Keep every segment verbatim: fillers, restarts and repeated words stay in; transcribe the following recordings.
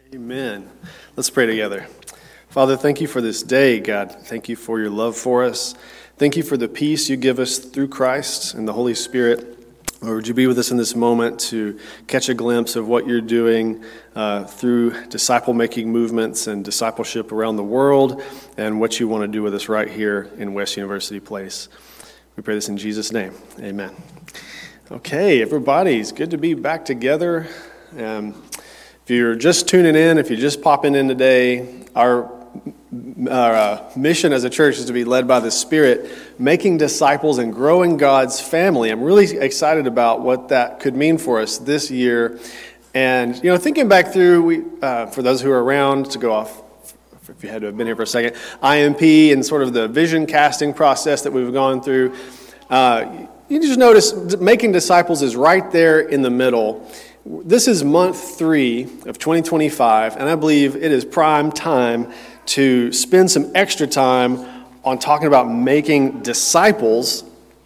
Amen. Let's pray together. Father, thank you for this day, God. Thank you for your love for us. Thank you for the peace you give us through Christ and the Holy Spirit. Lord, would you be with us in this moment to catch a glimpse of what you're doing uh, through disciple-making movements and discipleship around the world and what you want to do with us right here in West University Place. We pray this in Jesus' name. Amen. Okay, everybody, it's good to be back together. Um, if you're just tuning in, if you're just popping in today, our Our uh, mission as a church is to be led by the Spirit, making disciples and growing God's family. I'm really excited about what that could mean for us this year. And, you know, thinking back through, we uh, for those who are around, to go off, if you had to have been here for a second, I M P and sort of the vision casting process that we've gone through, uh, you just notice making disciples is right there in the middle. This is month three of twenty twenty-five, and I believe it is prime time to spend some extra time on talking about making disciples.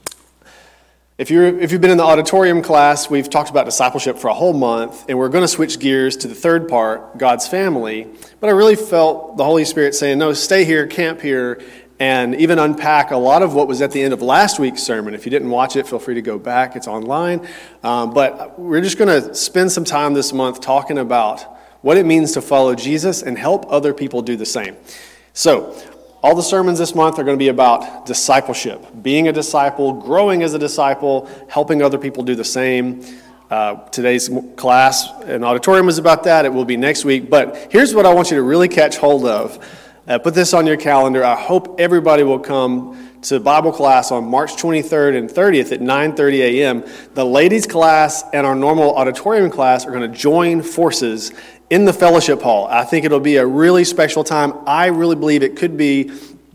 If you're if you've been in the auditorium class, we've talked about discipleship for a whole month, and we're going to switch gears to the third part, God's family. But I really felt the Holy Spirit saying, no, stay here, camp here, and even unpack a lot of what was at the end of last week's sermon. If you didn't watch it, feel free to go back. It's online. Um, but we're just going to spend some time this month talking about what it means to follow Jesus and help other people do the same. So, all the sermons this month are going to be about discipleship, being a disciple, growing as a disciple, helping other people do the same. Uh, today's class and auditorium is about that. It will be next week. But here's what I want you to really catch hold of. Uh, put this on your calendar. I hope everybody will come to Bible class on March twenty-third and thirtieth at nine thirty a.m. The ladies' class and our normal auditorium class are going to join forces in the fellowship hall. I think it'll be a really special time. I really believe it could be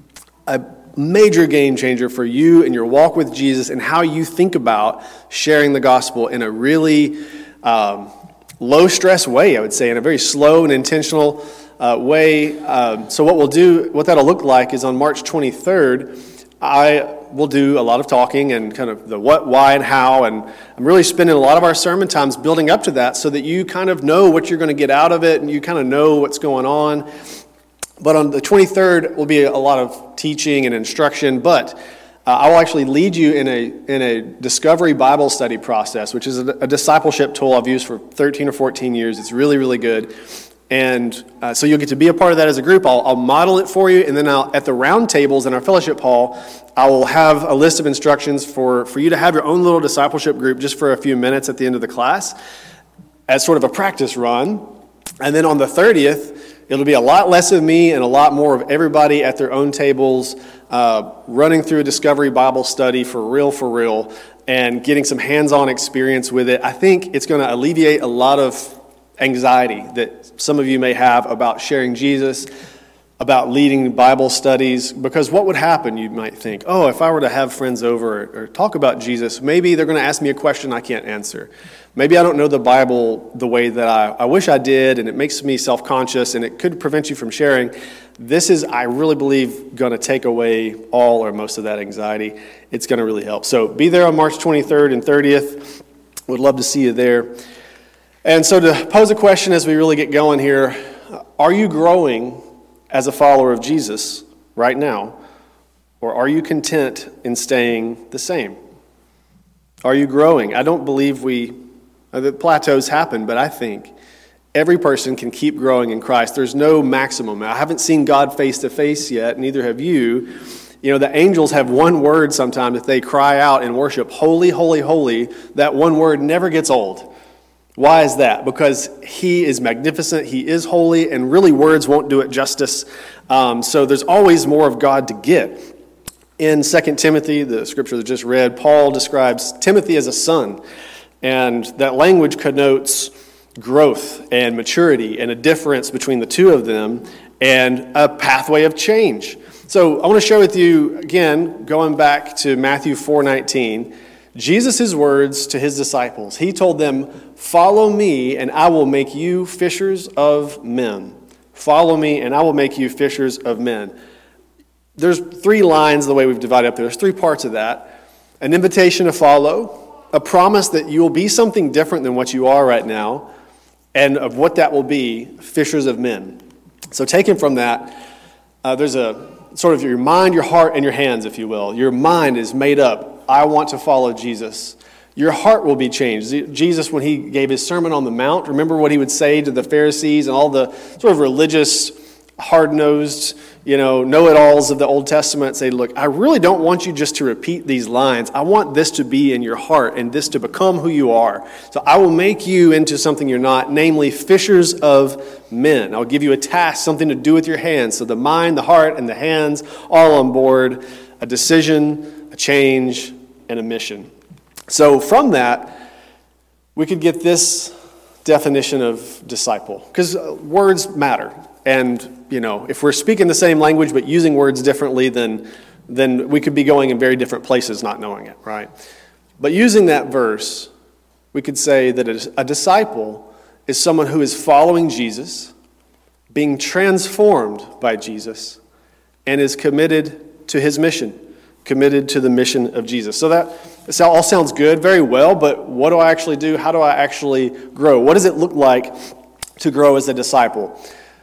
a major game changer for you in your walk with Jesus and how you think about sharing the gospel in a really um, low-stress way, I would say, in a very slow and intentional uh, way. Um, so what we'll do, what that'll look like is on March twenty-third, I will do a lot of talking and kind of the what, why, and how, and I'm really spending a lot of our sermon times building up to that so that you kind of know what you're going to get out of it and you kind of know what's going on. But on the twenty-third will be a lot of teaching and instruction, but uh, I will actually lead you in a in a discovery Bible study process, which is a, a discipleship tool I've used for thirteen or fourteen years. It's really, really good. And uh, so you'll get to be a part of that as a group. I'll, I'll model it for you, and then I'll, at the round tables in our fellowship hall, I will have a list of instructions for, for you to have your own little discipleship group just for a few minutes at the end of the class as sort of a practice run. And then on the thirtieth, it'll be a lot less of me and a lot more of everybody at their own tables uh, running through a discovery Bible study for real, for real, and getting some hands-on experience with it. I think it's going to alleviate a lot of anxiety that some of you may have about sharing Jesus, about leading Bible studies, because what would happen, you might think, oh, if I were to have friends over or, or talk about Jesus, maybe they're going to ask me a question I can't answer. Maybe I don't know the Bible the way that I, I wish I did, and it makes me self-conscious, and it could prevent you from sharing. This is, I really believe, going to take away all or most of that anxiety. It's going to really help. So be there on March twenty-third and thirtieth. Would love to see you there. And so to pose a question as we really get going here, are you growing as a follower of Jesus right now, or are you content in staying the same? Are you growing? I don't believe we, the plateaus happen, but I think every person can keep growing in Christ. There's no maximum. I haven't seen God face to face yet, neither have you. You know, the angels have one word sometimes that they cry out in worship, holy, holy, holy. That one word never gets old. Why is that? Because he is magnificent, he is holy, and really words won't do it justice. Um, so there's always more of God to get. In Second Timothy, the scripture that just read, Paul describes Timothy as a son. And that language connotes growth and maturity and a difference between the two of them and a pathway of change. So I want to share with you, again, going back to Matthew four nineteen, Jesus' words to his disciples. He told them, follow me and I will make you fishers of men. Follow me and I will make you fishers of men. There's three lines the way we've divided up there. There's three parts of that. An invitation to follow, a promise that you will be something different than what you are right now, and of what that will be, fishers of men. So taken from that, uh, there's a sort of your mind, your heart, and your hands, if you will. Your mind is made up, I want to follow Jesus. Your heart will be changed. Jesus, when he gave his Sermon on the Mount, remember what he would say to the Pharisees and all the sort of religious, hard-nosed, you know, know-it-alls of the Old Testament, say, look, I really don't want you just to repeat these lines. I want this to be in your heart and this to become who you are. So I will make you into something you're not, namely fishers of men. I'll give you a task, something to do with your hands. So the mind, the heart, and the hands all on board, a decision, a change, and a mission. So from that, we could get this definition of disciple, because words matter. And, you know, if we're speaking the same language but using words differently, then, then we could be going in very different places not knowing it, right? But using that verse, we could say that a disciple is someone who is following Jesus, being transformed by Jesus, and is committed to his mission, committed to the mission of Jesus. So that this all sounds good, very well, but what do I actually do? How do I actually grow? What does it look like to grow as a disciple?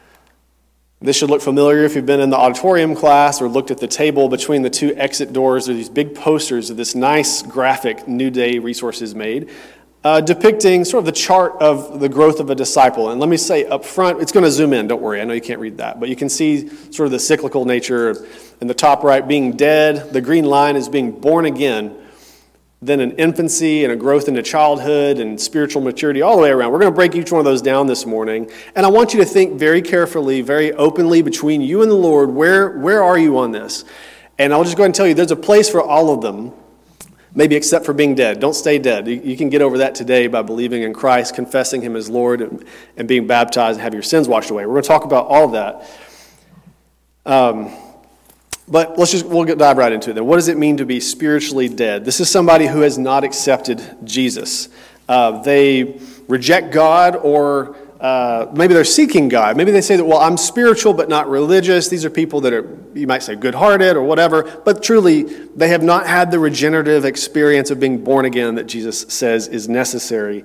This should look familiar if you've been in the auditorium class or looked at the table between the two exit doors. There are these big posters of this nice graphic New Day Resources made, uh, depicting sort of the chart of the growth of a disciple. And let me say up front, it's going to zoom in, don't worry, I know you can't read that, but you can see sort of the cyclical nature in the top right being dead. The green line is being born again, then an infancy and a growth into childhood and spiritual maturity all the way around. We're going to break each one of those down this morning. And I want you to think very carefully, very openly between you and the Lord, where, where are you on this? And I'll just go ahead and tell you, there's a place for all of them, maybe except for being dead. Don't stay dead. You, you can get over that today by believing in Christ, confessing him as Lord, and, and being baptized and have your sins washed away. We're going to talk about all of that. Um... But let's just, we'll get, dive right into it then. What does it mean to be spiritually dead? This is somebody who has not accepted Jesus. Uh, they reject God, or uh, maybe they're seeking God. Maybe they say that, well, I'm spiritual but not religious. These are people that are, you might say, good-hearted or whatever. But truly, they have not had the regenerative experience of being born again that Jesus says is necessary.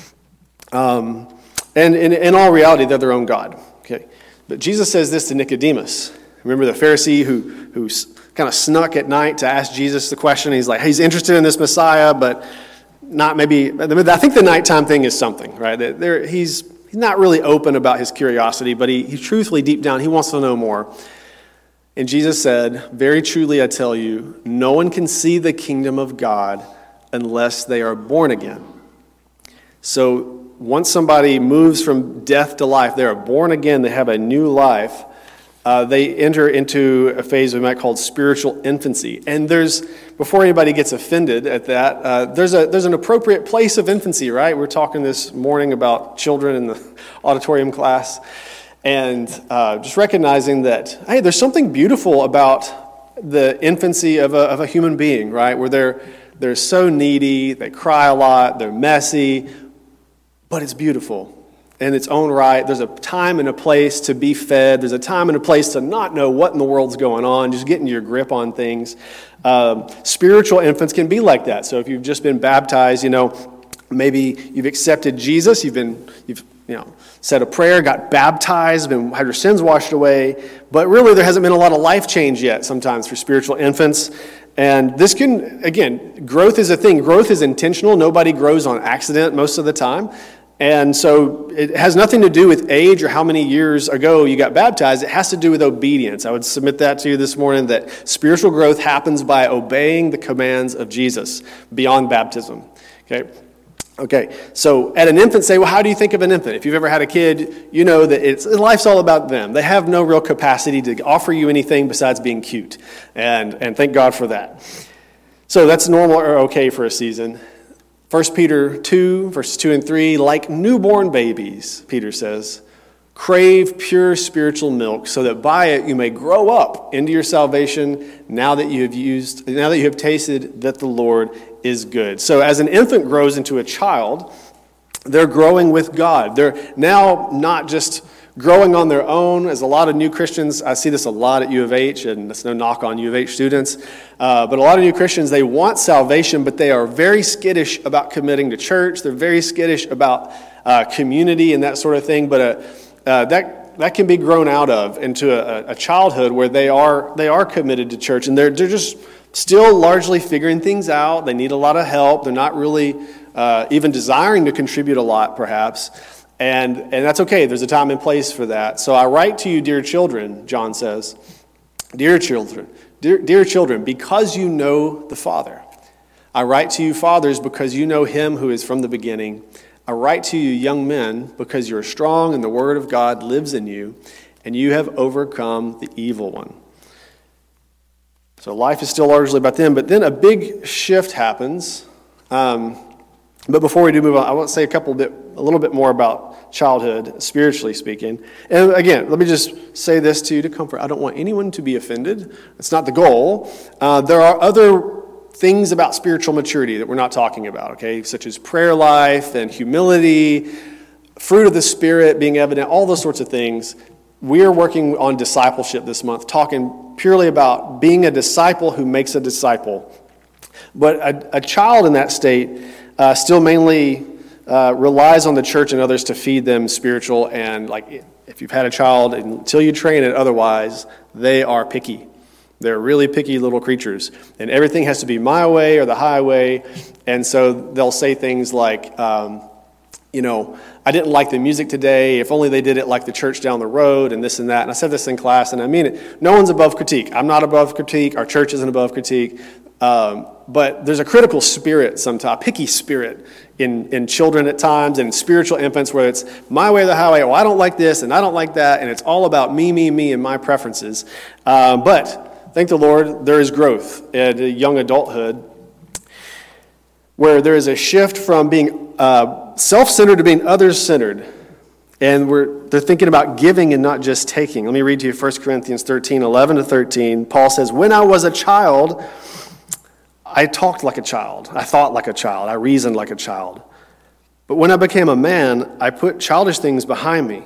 Um, and in, in all reality, they're their own God. Okay, but Jesus says this to Nicodemus. Remember the Pharisee who who kind of snuck at night to ask Jesus the question. He's like, he's interested in this Messiah, but not maybe. I think the nighttime thing is something, right? There, he's he's not really open about his curiosity, but he, he truthfully, deep down, he wants to know more. And Jesus said, very truly I tell you, no one can see the kingdom of God unless they are born again. So once somebody moves from death to life, they are born again, they have a new life. Uh, they enter into a phase we might call spiritual infancy. And there's, before anybody gets offended at that, uh, there's a there's an appropriate place of infancy, right? We're talking this morning about children in the auditorium class. And uh, just recognizing that, hey, there's something beautiful about the infancy of a, of a human being, right? Where they're, they're so needy, they cry a lot, they're messy, but it's beautiful. In its own right, there's a time and a place to be fed. There's a time and a place to not know what in the world's going on, just getting your grip on things. Um, spiritual infants can be like that. So if you've just been baptized, you know, maybe you've accepted Jesus, you've been, you've, you know, said a prayer, got baptized, been had your sins washed away, but really there hasn't been a lot of life change yet sometimes for spiritual infants. And this can, again, growth is a thing. Growth is intentional. Nobody grows on accident most of the time. And so it has nothing to do with age or how many years ago you got baptized. It has to do with obedience. I would submit that to you this morning, that spiritual growth happens by obeying the commands of Jesus beyond baptism. Okay? Okay, so at an infant, say, well, how do you think of an infant? If you've ever had a kid, you know that it's life's all about them. They have no real capacity to offer you anything besides being cute. And, and thank God for that. So that's normal or okay for a season. First Peter two, verses two and three, like newborn babies, Peter says, crave pure spiritual milk so that by it you may grow up into your salvation now that you have used, now that you have tasted that the Lord is good. So as an infant grows into a child, they're growing with God. They're now not just growing on their own, as a lot of new Christians, I see this a lot at U of H, and that's no knock on U of H students, uh, but a lot of new Christians, they want salvation, but they are very skittish about committing to church. They're very skittish about uh, community and that sort of thing, but uh, uh, that that can be grown out of into a, a childhood where they are they are committed to church, and they're they're just still largely figuring things out. They need a lot of help. They're not really uh, even desiring to contribute a lot, perhaps. And and that's okay. There's a time and place for that. So I write to you, dear children, John says, dear children, dear, dear children, because you know the Father. I write to you, fathers, because you know him who is from the beginning. I write to you, young men, because you are strong and the word of God lives in you, and you have overcome the evil one. So life is still largely about them, but then a big shift happens. Um, but before we do move on, I want to say a couple bit, a little bit more about childhood, spiritually speaking. And again, let me just say this to you to comfort. I don't want anyone to be offended. It's not the goal. Uh, there are other things about spiritual maturity that we're not talking about, okay, such as prayer life and humility, fruit of the Spirit being evident, all those sorts of things. We are working on discipleship this month, talking purely about being a disciple who makes a disciple. But a, a child in that state uh, still mainly uh, relies on the church and others to feed them spiritual, and like if you've had a child, until you train it otherwise, they are picky. They're really picky little creatures, and everything has to be my way or the highway, and so they'll say things like, um, you know, I didn't like the music today, if only they did it like the church down the road, and this and that, and I said this in class, and I mean it. No one's above critique. I'm not above critique. Our church isn't above critique, um, but there's a critical spirit sometimes, a picky spirit in, in children at times, and in spiritual infants where it's my way or the highway, oh, I don't like this, and I don't like that, and it's all about me, me, me, and my preferences, um, but thank the Lord, there is growth at young adulthood where there is a shift from being uh, self-centered to being others-centered. And we're, they're thinking about giving and not just taking. Let me read to you First Corinthians thirteen, eleven to thirteen. Paul says, when I was a child, I talked like a child. I thought like a child. I reasoned like a child. But when I became a man, I put childish things behind me.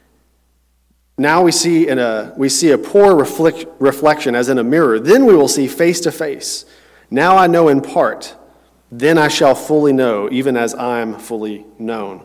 Now we see in a we see a poor reflect, reflection as in a mirror. Then we will see face to face. Now I know in part. Then I shall fully know, even as I'm fully known.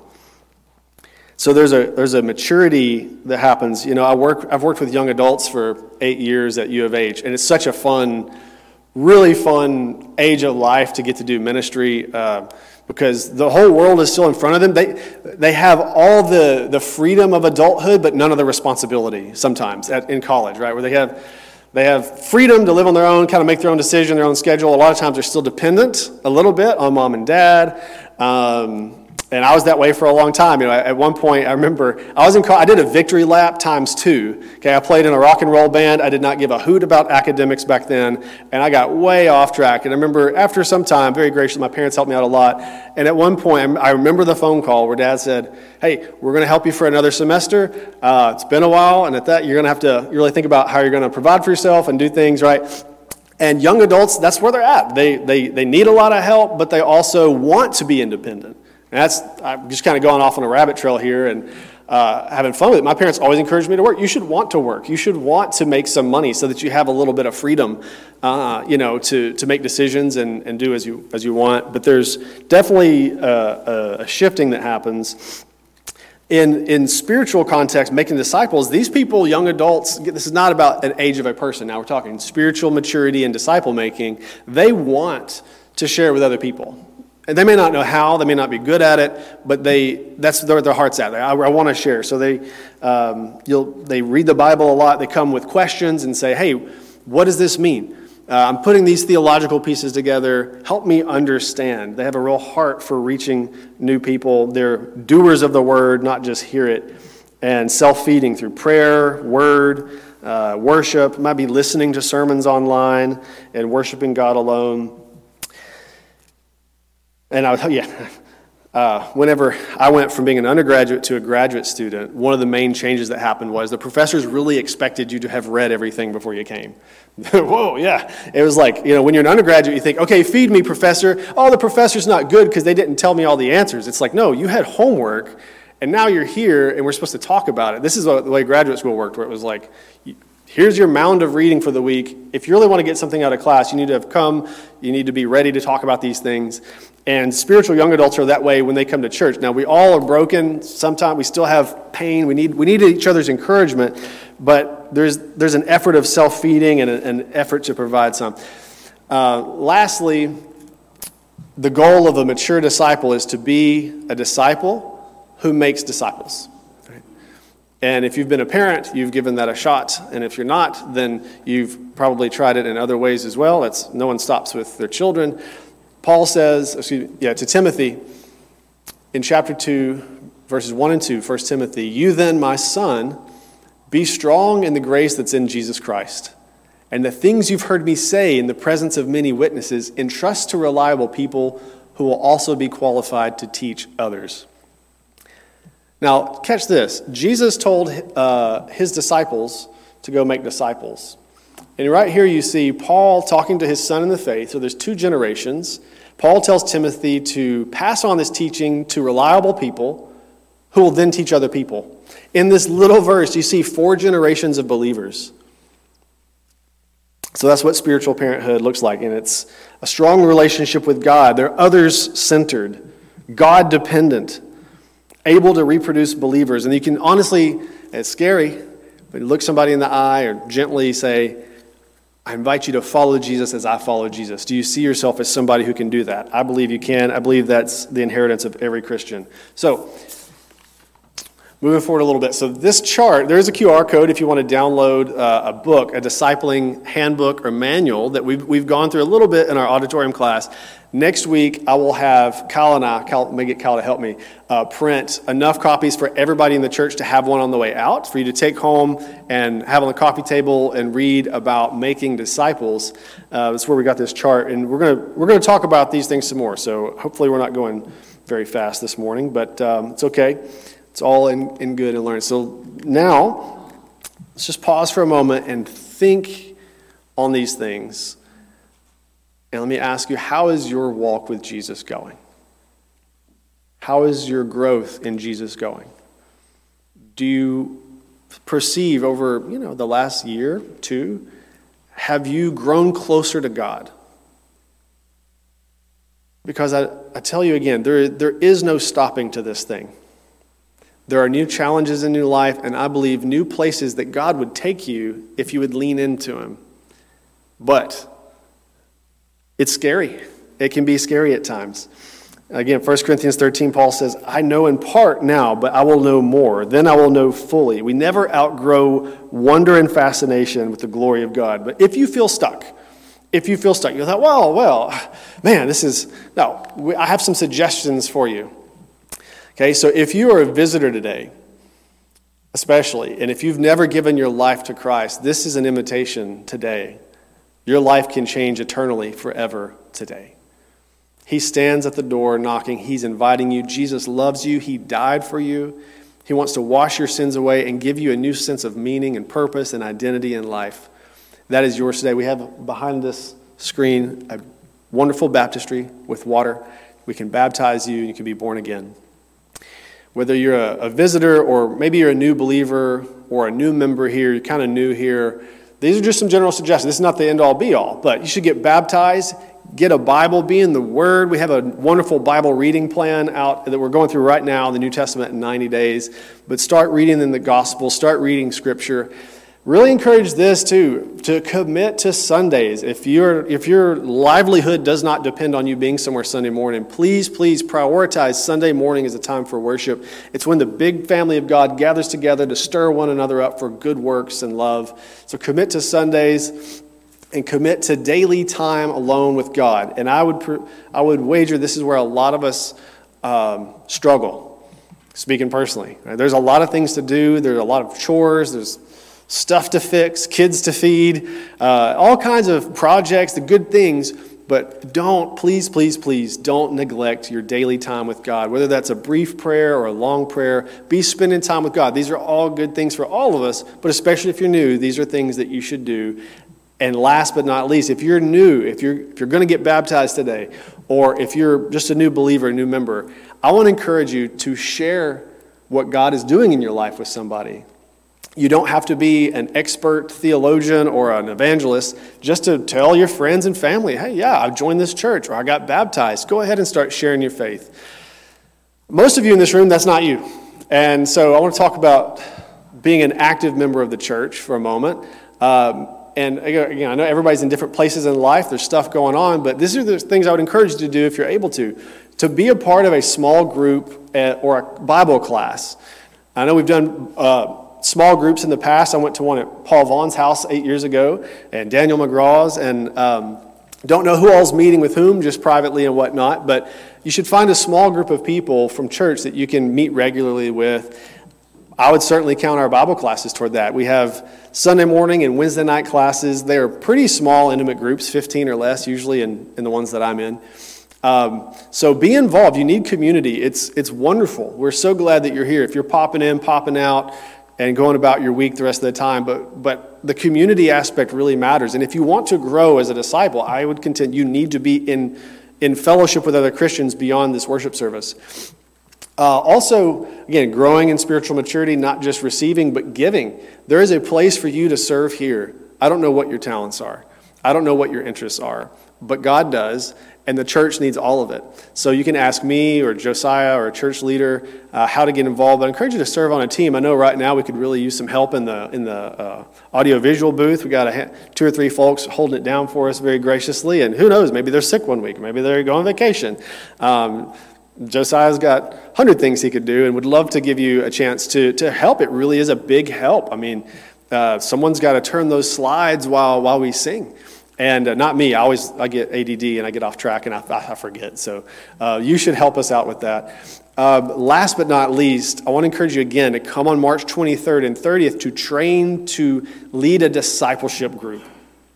So there's a there's a maturity that happens. You know, I work I've worked with young adults for eight years at U of H, and it's such a fun, really fun age of life to get to do ministry. Uh, Because the whole world is still in front of them. They they have all the, the freedom of adulthood, but none of the responsibility sometimes at, in college, right? Where they have they have freedom to live on their own, kind of make their own decision, their own schedule. A lot of times they're still dependent a little bit on mom and dad. Um, and I was that way for a long time. You know, at one point, I remember I was in college, I did a victory lap times two. Okay, I played in a rock and roll band. I did not give a hoot about academics back then, and I got way off track. And I remember after some time, very gracious, my parents helped me out a lot. And at one point, I remember the phone call where Dad said, "Hey, we're going to help you for another semester. Uh, it's been a while, and at that, you're going to have to really think about how you're going to provide for yourself and do things right." And young adults, that's where they're at. They they they need a lot of help, but they also want to be independent. And that's, I'm just kind of going off on a rabbit trail here and uh, having fun with it. My parents always encouraged me to work. You should want to work. You should want to make some money so that you have a little bit of freedom, uh, you know, to, to make decisions and, and do as you as you want. But there's definitely a, a shifting that happens. In, in spiritual context, making disciples, these people, young adults, this is not about an age of a person. Now we're talking spiritual maturity and disciple making. They want to share with other people. And they may not know how, they may not be good at it, but they that's where their heart's at. I, I want to share. So they um, you'll they read the Bible a lot. They come with questions and say, hey, what does this mean? Uh, I'm putting these theological pieces together. Help me understand. They have a real heart for reaching new people. They're doers of the word, not just hear it. And self-feeding through prayer, word, uh, worship. Might be listening to sermons online and worshiping God alone. And I was, yeah, uh, whenever I went from being an undergraduate to a graduate student, one of the main changes that happened was the professors really expected you to have read everything before you came. Whoa, yeah. It was like, you know, when you're an undergraduate, you think, okay, feed me, professor. Oh, the professor's not good because they didn't tell me all the answers. It's like, no, you had homework, and now you're here, and we're supposed to talk about it. This is the way graduate school worked, where it was like, Here's your mound of reading for the week. If you really want to get something out of class, you need to have come. You need to be ready to talk about these things. And spiritual young adults are that way when they come to church. Now, we all are broken. Sometimes we still have pain. We need we need each other's encouragement. But there's there's an effort of self-feeding and a, an effort to provide some. Uh, lastly, the goal of a mature disciple is to be a disciple who makes disciples. And if you've been a parent, you've given that a shot. And if you're not, then you've probably tried it in other ways as well. That's, no one stops with their children. Paul says, excuse me, yeah, to Timothy, in chapter two, verses one and two, First Timothy, "You then, my son, be strong in the grace that's in Jesus Christ. And the things you've heard me say in the presence of many witnesses, entrust to reliable people who will also be qualified to teach others." Now, catch this. Jesus told uh, his disciples to go make disciples. And right here you see Paul talking to his son in the faith. So there's two generations. Paul tells Timothy to pass on this teaching to reliable people who will then teach other people. In this little verse, you see four generations of believers. So that's what spiritual parenthood looks like. And it's a strong relationship with God. They're others-centered, God-dependent, able to reproduce believers. And you can honestly, it's scary, but you look somebody in the eye or gently say, "I invite you to follow Jesus as I follow Jesus." Do you see yourself as somebody who can do that? I believe you can. I believe that's the inheritance of every Christian. So, moving forward a little bit. So this chart, there is a Q R code if you want to download uh, a book, a discipling handbook or manual that we've, we've gone through a little bit in our auditorium class. Next week, I will have Kyle and I, Kyle, may get Kyle to help me, uh, print enough copies for everybody in the church to have one on the way out, for you to take home and have on the coffee table and read about making disciples. Uh, that's where we got this chart. And we're going to we're going to talk about these things some more. So hopefully we're not going very fast this morning, but um, it's okay. It's all in, in good and learn. So now, let's just pause for a moment and think on these things. And let me ask you, how is your walk with Jesus going? How is your growth in Jesus going? Do you perceive over, you know, the last year, two, have you grown closer to God? Because I, I tell you again, there, there is no stopping to this thing. There are new challenges in new life, and I believe new places that God would take you if you would lean into Him. But it's scary. It can be scary at times. Again, First Corinthians thirteen, Paul says, "I know in part now, but I will know more. Then I will know fully." We never outgrow wonder and fascination with the glory of God. But if you feel stuck, if you feel stuck, you thought, well, well, man, this is, no, I have some suggestions for you. Okay, so if you are a visitor today, especially, and if you've never given your life to Christ, this is an invitation today. Your life can change eternally forever today. He stands at the door knocking. He's inviting you. Jesus loves you. He died for you. He wants to wash your sins away and give you a new sense of meaning and purpose and identity in life. That is yours today. We have behind this screen a wonderful baptistry with water. We can baptize you and you can be born again. Whether you're a, a visitor or maybe you're a new believer or a new member here, you're kind of new here, these are just some general suggestions. This is not the end-all, be-all, but you should get baptized, get a Bible, be in the Word. We have a wonderful Bible reading plan out that we're going through right now, the New Testament in ninety days. But start reading in the Gospel, start reading Scripture. Really encourage this too, to commit to Sundays. If your if your livelihood does not depend on you being somewhere Sunday morning, please, please prioritize Sunday morning as a time for worship. It's when the big family of God gathers together to stir one another up for good works and love. So commit to Sundays and commit to daily time alone with God. And I would I would wager this is where a lot of us um, struggle, speaking personally. Right? There's a lot of things to do. There's a lot of chores. There's stuff to fix, kids to feed, uh, all kinds of projects, the good things, but don't, please, please, please, don't neglect your daily time with God. Whether that's a brief prayer or a long prayer, be spending time with God. These are all good things for all of us, but especially if you're new, these are things that you should do. And last but not least, if you're new, if you're if you're going to get baptized today, or if you're just a new believer, a new member, I want to encourage you to share what God is doing in your life with somebody. You don't have to be an expert theologian or an evangelist just to tell your friends and family, hey, yeah, I've joined this church or I got baptized. Go ahead and start sharing your faith. Most of you in this room, that's not you. And so I want to talk about being an active member of the church for a moment. Um, and again, I know everybody's in different places in life. There's stuff going on, but these are the things I would encourage you to do if you're able to. To be a part of a small group or a Bible class. I know we've done uh, small groups in the past. I went to one at Paul Vaughn's house eight years ago, and Daniel McGraw's, and um, don't know who all's meeting with whom, just privately and whatnot, but you should find a small group of people from church that you can meet regularly with. I would certainly count our Bible classes toward that. We have Sunday morning and Wednesday night classes. They're pretty small, intimate groups, fifteen or less, usually in, in the ones that I'm in. Um, so be involved. You need community. It's it's wonderful. We're so glad that you're here. If you're popping in, popping out, and going about your week the rest of the time, but but the community aspect really matters. And if you want to grow as a disciple, I would contend you need to be in in fellowship with other Christians beyond this worship service. Uh, also, again, growing in spiritual maturity, not just receiving, but giving. There is a place for you to serve here. I don't know what your talents are. I don't know what your interests are, but God does, and the church needs all of it. So you can ask me or Josiah or a church leader uh, how to get involved. But I encourage you to serve on a team. I know right now we could really use some help in the in the uh, audio-visual booth. We got a, two or three folks holding it down for us very graciously. And who knows, maybe they're sick one week. Maybe they're going on vacation. Um, Josiah's got a hundred things he could do and would love to give you a chance to, to help. It really is a big help. I mean, uh, someone's got to turn those slides while while we sing. And uh, not me. I always I get A D D and I get off track and I, I forget. So uh, you should help us out with that. Uh, last but not least, I want to encourage you again to come on March twenty-third and thirtieth to train to lead a discipleship group.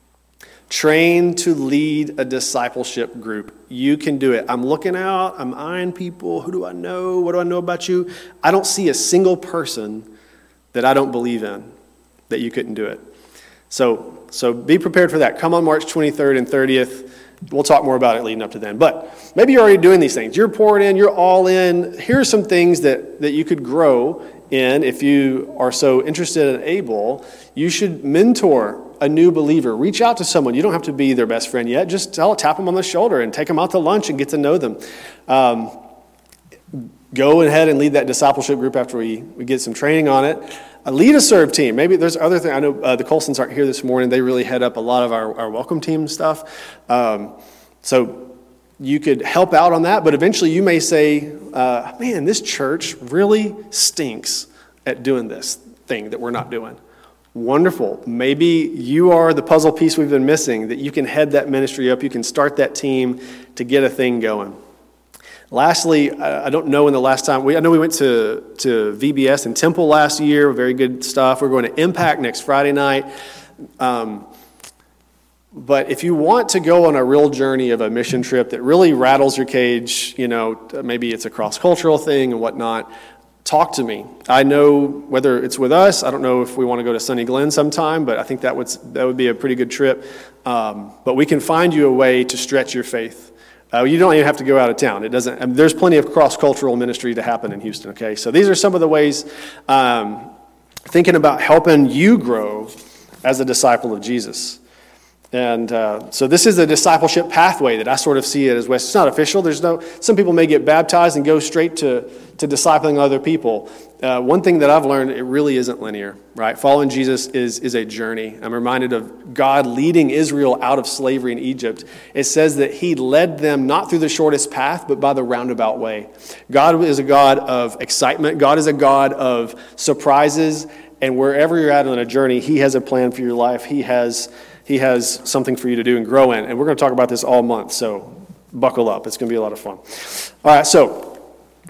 Train to lead a discipleship group. You can do it. I'm looking out. I'm eyeing people. Who do I know? What do I know about you? I don't see a single person that I don't believe in that you couldn't do it. So so be prepared for that. Come on March twenty-third and thirtieth. We'll talk more about it leading up to then. But maybe you're already doing these things. You're pouring in. You're all in. Here are some things that, that you could grow in if you are so interested and able. You should mentor a new believer. Reach out to someone. You don't have to be their best friend yet. Just tell, tap them on the shoulder and take them out to lunch and get to know them. Um, go ahead and lead that discipleship group after we, we get some training on it. Uh, lead a serve team. Maybe there's other things. I know uh, the Colsons aren't here this morning. They really head up a lot of our, our welcome team stuff. Um, so you could help out on that, but eventually you may say, uh, man, this church really stinks at doing this thing that we're not doing. Wonderful. Maybe you are the puzzle piece we've been missing, that you can head that ministry up. You can start that team to get a thing going. Lastly, I don't know when the last time, we I know we went to, to V B S and Temple last year, very good stuff. We're going to Impact next Friday night. Um, but if you want to go on a real journey of a mission trip that really rattles your cage, you know, maybe it's a cross-cultural thing and whatnot, talk to me. I know whether it's with us, I don't know if we want to go to Sunny Glen sometime, but I think that would, that would be a pretty good trip. Um, but we can find you a way to stretch your faith. Uh, you don't even have to go out of town. It doesn't. I mean, there's plenty of cross-cultural ministry to happen in Houston. Okay, so these are some of the ways um, thinking about helping you grow as a disciple of Jesus. And uh, so this is a discipleship pathway that I sort of see it as well. It's not official. There's no. Some people may get baptized and go straight to to discipling other people. Uh, one thing that I've learned, it really isn't linear, right? Following Jesus is is a journey. I'm reminded of God leading Israel out of slavery in Egypt. It says that he led them not through the shortest path, but by the roundabout way. God is a God of excitement. God is a God of surprises. And wherever you're at on a journey, he has a plan for your life. He has he has something for you to do and grow in. And we're going to talk about this all month, so buckle up. It's going to be a lot of fun. All right, so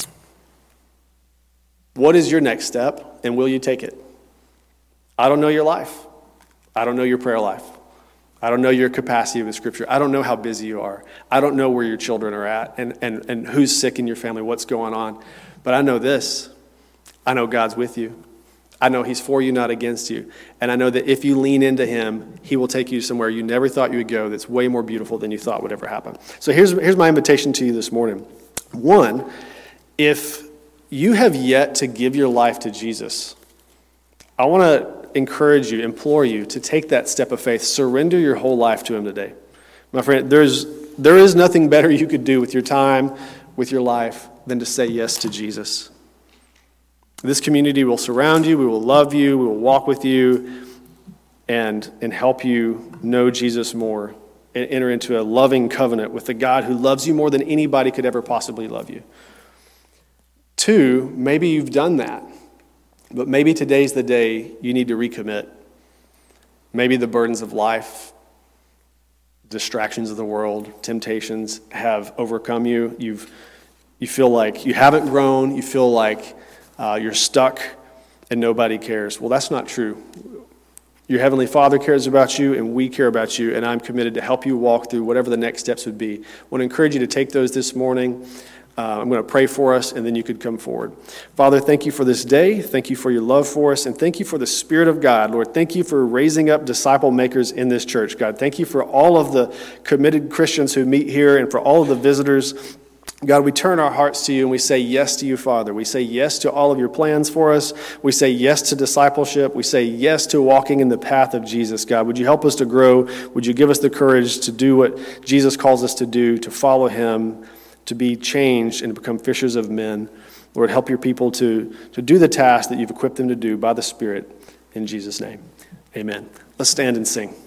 what is your next step, and will you take it? I don't know your life. I don't know your prayer life. I don't know your capacity with Scripture. I don't know how busy you are. I don't know where your children are at and, and, and who's sick in your family, what's going on. But I know this. I know God's with you. I know he's for you, not against you. And I know that if you lean into him, he will take you somewhere you never thought you would go that's way more beautiful than you thought would ever happen. So here's, here's my invitation to you this morning. One, if you have yet to give your life to Jesus, I want to encourage you, implore you to take that step of faith. Surrender your whole life to him today. My friend, there's there is nothing better you could do with your time, with your life, than to say yes to Jesus. This community will surround you, we will love you, we will walk with you, and, and help you know Jesus more and enter into a loving covenant with the God who loves you more than anybody could ever possibly love you. Two, maybe you've done that, but maybe today's the day you need to recommit. Maybe the burdens of life, distractions of the world, temptations have overcome you. You've you feel like you haven't grown. You feel like uh, you're stuck and nobody cares. Well, that's not true. Your Heavenly Father cares about you, and we care about you, and I'm committed to help you walk through whatever the next steps would be. I want to encourage you to take those this morning. Uh, I'm going to pray for us, and then you could come forward. Father, thank you for this day. Thank you for your love for us, and thank you for the Spirit of God. Lord, thank you for raising up disciple makers in this church, God. Thank you for all of the committed Christians who meet here and for all of the visitors. God, we turn our hearts to you and we say yes to you, Father. We say yes to all of your plans for us. We say yes to discipleship. We say yes to walking in the path of Jesus, God. Would you help us to grow? Would you give us the courage to do what Jesus calls us to do, to follow him, to be changed and to become fishers of men? Lord, help your people to, to do the task that you've equipped them to do by the Spirit. In Jesus' name, amen. Let's stand and sing.